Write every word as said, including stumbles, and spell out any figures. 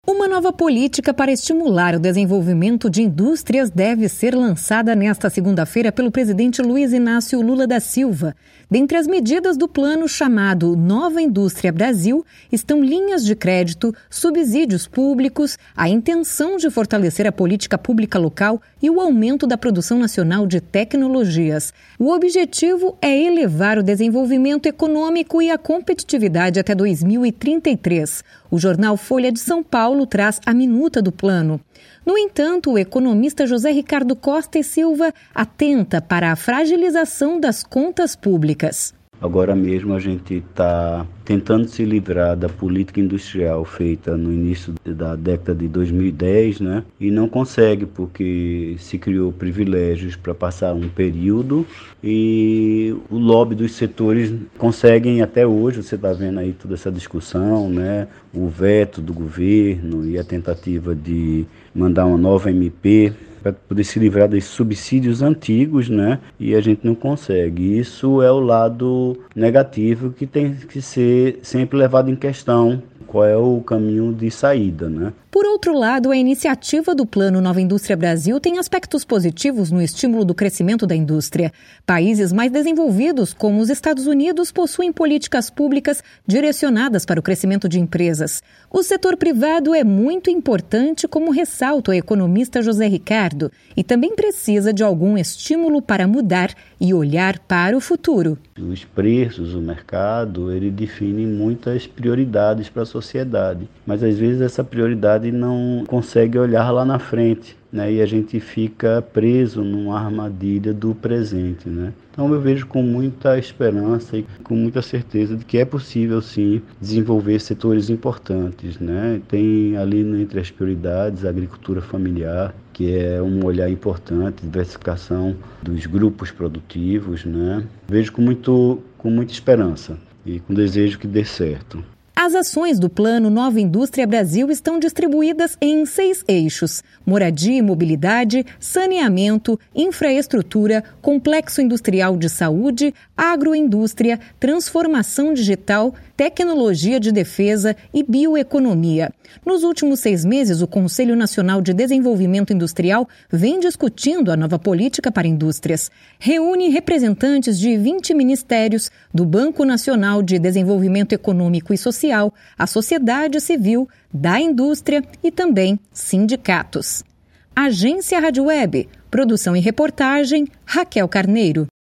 Uma nova política para estimular o desenvolvimento de indústrias deve ser lançada nesta segunda-feira pelo presidente Luiz Inácio Lula da Silva. Dentre as medidas do plano chamado Nova Indústria Brasil estão linhas de crédito, subsídios públicos, a intenção de fortalecer a política pública local e o aumento da produção nacional de tecnologias. O objetivo é elevar o desenvolvimento econômico e a competitividade até dois mil e trinta e três. O jornal Folha de São Paulo traz a minuta do plano. No entanto, o economista José Ricardo Costa e Silva atenta para a fragilização das contas públicas. Agora mesmo a gente está tentando se livrar da política industrial feita no início da década de dois mil e dez, né? E não consegue porque se criou privilégios para passar um período e o lobby dos setores conseguem até hoje, você está vendo aí toda essa discussão, né? O veto do governo e a tentativa de mandar uma nova M P para poder se livrar desses subsídios antigos, né? E a gente não consegue. Isso é o lado negativo que tem que ser sempre levado em questão. Qual é o caminho de saída, né? Por outro lado, a iniciativa do Plano Nova Indústria Brasil tem aspectos positivos no estímulo do crescimento da indústria. Países mais desenvolvidos, como os Estados Unidos, possuem políticas públicas direcionadas para o crescimento de empresas. O setor privado é muito importante, como ressalta o economista José Ricardo, e também precisa de algum estímulo para mudar e olhar para o futuro. Os preços, o mercado, ele define muitas prioridades para a sociedade, mas às vezes essa prioridade não consegue olhar lá na frente, né? E a gente fica preso numa armadilha do presente, né? Então eu vejo com muita esperança e com muita certeza de que é possível sim desenvolver setores importantes, né? Tem ali entre as prioridades a agricultura familiar, que é um olhar importante, diversificação dos grupos produtivos, né? Vejo com, muito, com muita esperança e com desejo que dê certo. As ações do Plano Nova Indústria Brasil estão distribuídas em seis eixos: moradia e mobilidade, saneamento, infraestrutura, complexo industrial de saúde, agroindústria, transformação digital, tecnologia de defesa e bioeconomia. Nos últimos seis meses, o Conselho Nacional de Desenvolvimento Industrial vem discutindo a nova política para indústrias. Reúne representantes de vinte ministérios, do Banco Nacional de Desenvolvimento Econômico e Social, a sociedade civil, da indústria e também sindicatos. Agência Rádio Web, produção e reportagem, Raquel Carneiro.